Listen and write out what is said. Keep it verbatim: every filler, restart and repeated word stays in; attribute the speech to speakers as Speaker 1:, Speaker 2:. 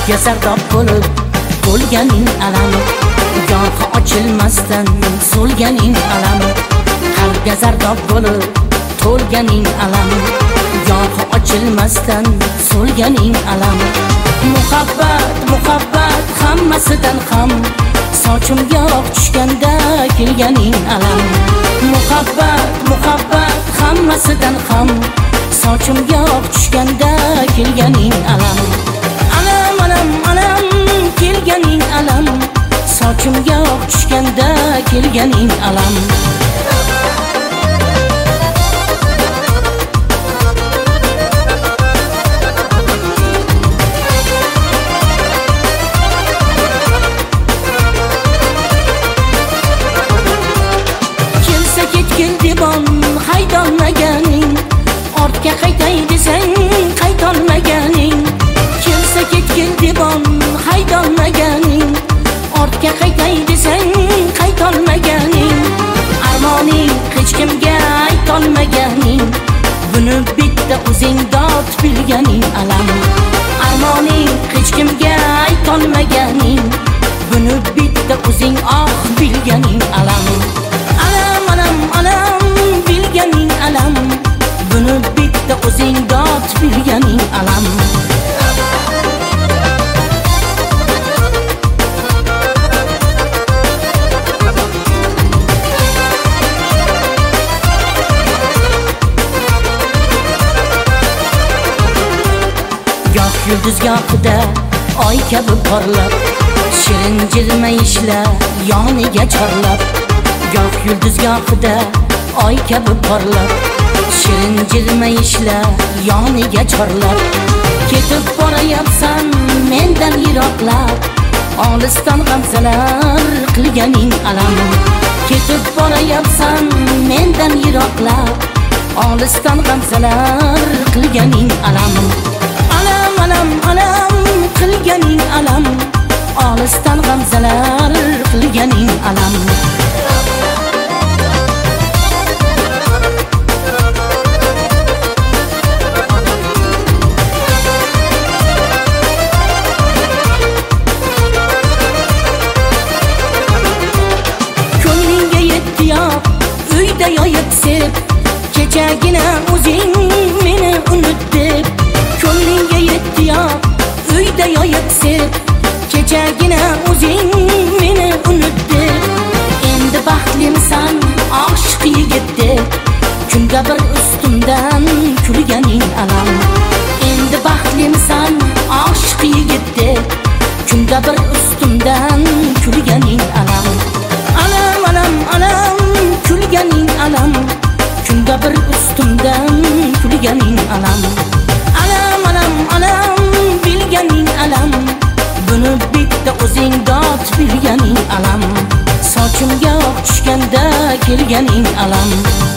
Speaker 1: qalbga zardob bo'lib to'lganing alam, gohi ochilmasdan so'lganing alam, qalbga zardob bo'lib to'lganing alam, gohi ochilmasdan so'lganing alam. Muhabbat, muhabbat hammasidan ham sochimga oq tushganda kelganing alam. Muhabbat, muhabbat hammasidan ham sochimga oq tushganda kelganing alam. Alam, alam, alam kelganing alam, sochimga oq tushganda kelganing alam. Haydolmaganing, ortga qaytay desang qaytolmaganing. Kelsa ketgil debon haydolmaganing, ortga qaytay desang qaytolmaganing. Armoning hech kimga aytolmaganing, buni bitta o'zing dod bilganing alam. Armoning hech kimga aytolmaganing, buni bitta o'zing oh bilganing alam. Alam, alam, alam bilganing alam, buni bitta o'zing dod bilganing alam. Goh yulduz gohida oy kabi porlab, shirin jilmayishlar yoniga chorlab. Goh yulduz gohida oy kabi porlab, shirin jilmayishlar yoniga chorlab. Ketib borayapsan mendan yiroqlab, olisdan g'amzalar qilganing alam. Ketib borayapsan mendan yiroqlab, olisdan g'amzalar qilganing alam. Alam, alam, alam qilganing alam, olisdan g'amzalar qilganing alam. Uyda yoyib sep, kechagina o'zing meni unut deb. Ko'nglingga yetdi yoq, uyda yoyib sep, kechagina o'zing meni unut deb. Endi baxtlisan oshiq yigit deb, kunga bir ustimdan kulganing alam. Endi baxtlisan oshiq yigit deb, kunga bir ustimdan kulganing alam. Alam, alam, alam kulganing alam, kunda bir ustimdan kulganing alam. Alam, alam, alam bilganing alam, buni bitta o'zing dod bilganing alam. Sochimga oq tushganda kelganing alam.